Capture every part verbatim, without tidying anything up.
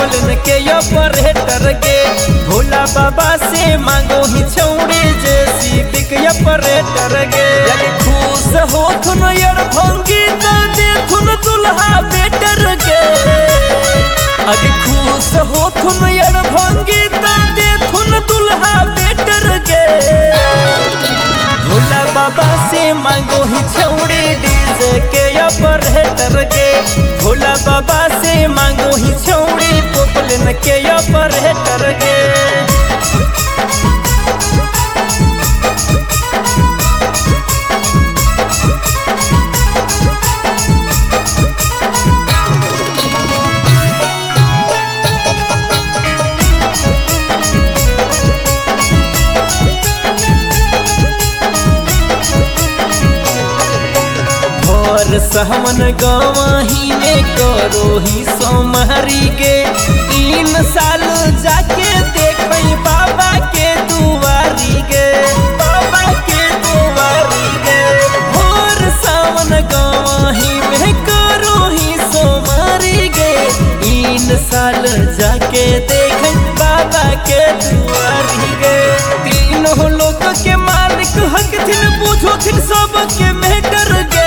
पोपलन के ऑपरेटर गे। भोला बाबा से मांगो ही छौड़ी जेसीबी के ऑपरेटर गे। यदि खुश हो थुन यार भंगी तो दे थुन दुल्हा बेटर गे। अरे खुश हो थुन यार भंगी तो दे थुन दुल्हा बेटर गे। भोला बाबा से मांगो ही छौड़ी डीजे के ऑपरेटर गे। भोला बाबा से मांगो ही छौड़ी पोपलन के ऑपरेटर गे। सहमन गवाही में करो ही सोमहरी गे। तीन साल जाके देखई बाबा के दुआरी गे। बाबा के दुआरी गे। भोर सावन गवाही में करो ही सोमहरी गे। तीन साल जाके देखई बाबा के दुआरी गे। तीनों लोग के मालिक हक थिन पूछो थिन सब के मेटर गे।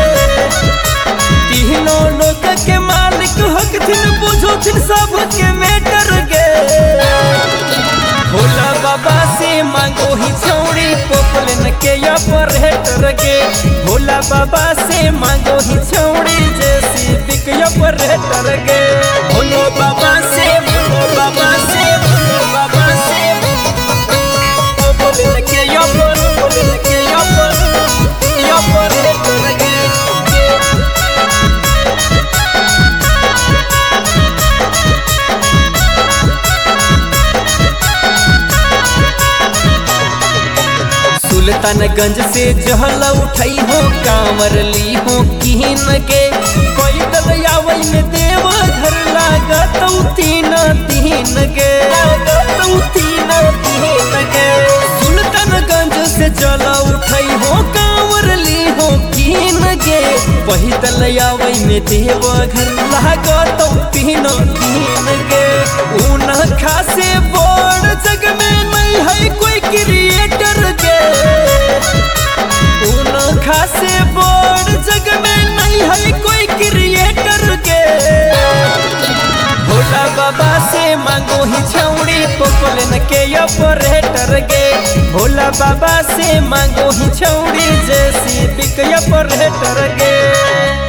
तीनों लोग के मालिक हक थिन पूछो थिन सब के मेटर गे। भोला बाबा से मांगो ही छौड़ी पोपलन के ऑपरेटर गे। भोला बाबा से मांगो ही छौड़ी जेसीबी के ऑपरेटर गे। भोलो बाबा से भोलो बाबा से भोलो बाबा से पोपलन के ऑपरेटर के ऑपरेटर गे। सुल्तानगंज से जहल उठाई हो कांवर ली हो कीन के। कोई दलयावई में देव घर लागत तीन तीन गे। तीन तीन गे। सुल्तानगंज से जल उठाई हो कांवर ली हो कीन गे। वही दलयावई में देव घर लागत तीन तीन गे। ऊन खासे बड़ जग में नहीं है कोई क्रिएटर गे। उन खासे बड़ जग में नहीं है कोई क्रिएटर गे। भोला बाबा से मांगो ही छौड़ी पोपलन के ऑपरेटर गे। भोला बाबा से मांगो ही छौड़ी जेसीबी के ऑपरेटर गे।